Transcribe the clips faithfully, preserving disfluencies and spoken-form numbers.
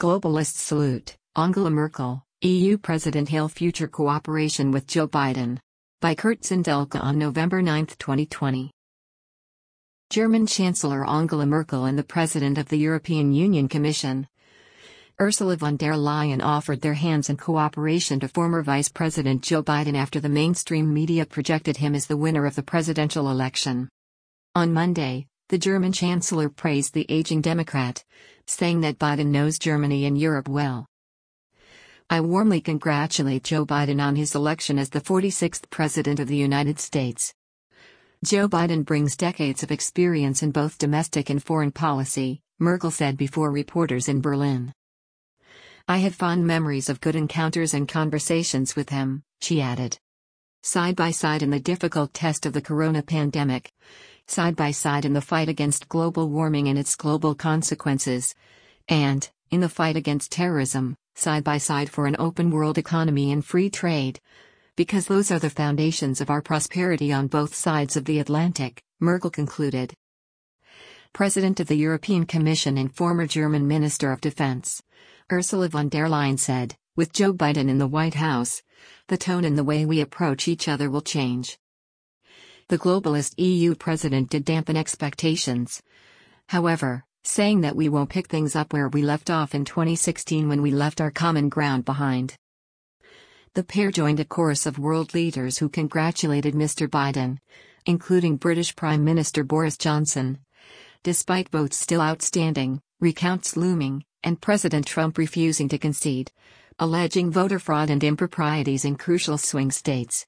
Globalists salute Angela Merkel, E U President hail future cooperation with Joe Biden. By Kurt Zindelka on November ninth, twenty twenty. German Chancellor Angela Merkel and the President of the European Union Commission, Ursula von der Leyen, offered their hands in cooperation to former Vice President Joe Biden after the mainstream media projected him as the winner of the presidential election. On Monday, the German Chancellor praised the aging Democrat, saying that Biden knows Germany and Europe well. I warmly congratulate Joe Biden on his election as the forty-sixth President of the United States. Joe Biden brings decades of experience in both domestic and foreign policy, Merkel said before reporters in Berlin. I have fond memories of good encounters and conversations with him, she added. Side by side in the difficult test of the corona pandemic, side by side in the fight against global warming and its global consequences, and, in the fight against terrorism, side by side for an open world economy and free trade. Because those are the foundations of our prosperity on both sides of the Atlantic, Merkel concluded. President of the European Commission and former German Minister of Defense, Ursula von der Leyen said, with Joe Biden in the White House, the tone and the way we approach each other will change. The globalist E U president did dampen expectations, however, saying that we won't pick things up where we left off in twenty sixteen when we left our common ground behind. The pair joined a chorus of world leaders who congratulated Mister Biden, including British Prime Minister Boris Johnson. Despite votes still outstanding, recounts looming, and President Trump refusing to concede, alleging voter fraud and improprieties in crucial swing states.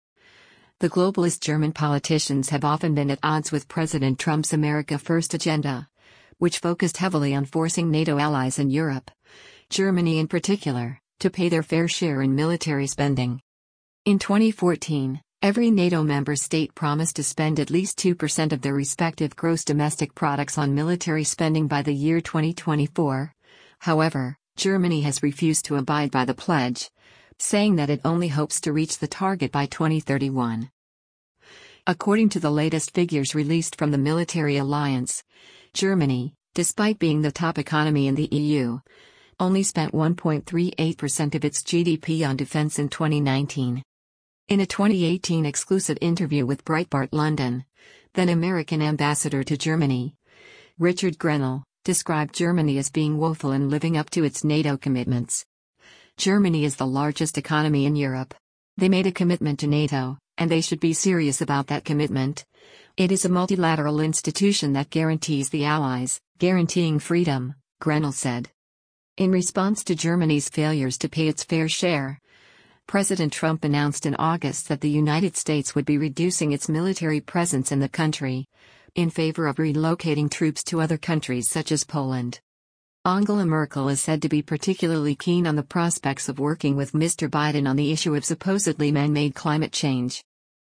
The globalist German politicians have often been at odds with President Trump's America First agenda, which focused heavily on forcing NATO allies in Europe, Germany in particular, to pay their fair share in military spending. In twenty fourteen, every NATO member state promised to spend at least two percent of their respective gross domestic products on military spending by the year twenty twenty-four. However, Germany has refused to abide by the pledge, saying that it only hopes to reach the target by twenty thirty-one. According to the latest figures released from the military alliance, Germany, despite being the top economy in the E U, only spent one point three eight percent of its G D P on defense in twenty nineteen. In a twenty eighteen exclusive interview with Breitbart London, then American ambassador to Germany, Richard Grenell, described Germany as being woeful in living up to its NATO commitments. Germany is the largest economy in Europe. They made a commitment to NATO, and they should be serious about that commitment. It is a multilateral institution that guarantees the allies, guaranteeing freedom, Grenell said. In response to Germany's failures to pay its fair share, President Trump announced in August that the United States would be reducing its military presence in the country, in favor of relocating troops to other countries such as Poland. Angela Merkel is said to be particularly keen on the prospects of working with Mister Biden on the issue of supposedly man-made climate change.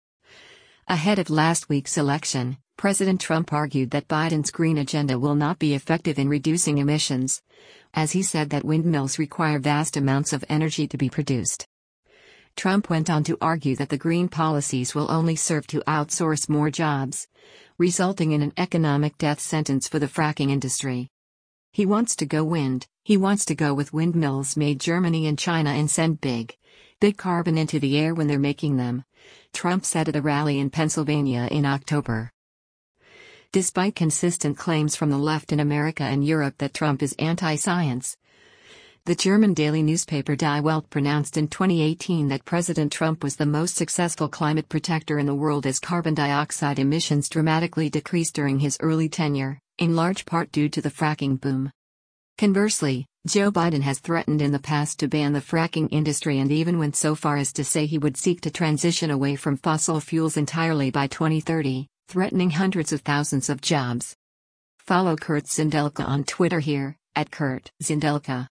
Ahead of last week's election, President Trump argued that Biden's green agenda will not be effective in reducing emissions, as he said that windmills require vast amounts of energy to be produced. Trump went on to argue that the green policies will only serve to outsource more jobs, resulting in an economic death sentence for the fracking industry. He wants to go wind, he wants to go with windmills made Germany and China and send big, big carbon into the air when they're making them, Trump said at a rally in Pennsylvania in October. Despite consistent claims from the left in America and Europe that Trump is anti-science, the German daily newspaper Die Welt pronounced in twenty eighteen that President Trump was the most successful climate protector in the world as carbon dioxide emissions dramatically decreased during his early tenure, in large part due to the fracking boom. Conversely, Joe Biden has threatened in the past to ban the fracking industry and even went so far as to say he would seek to transition away from fossil fuels entirely by twenty thirty, threatening hundreds of thousands of jobs. Follow Kurt Zindelka on Twitter here, at Kurt Zindelka.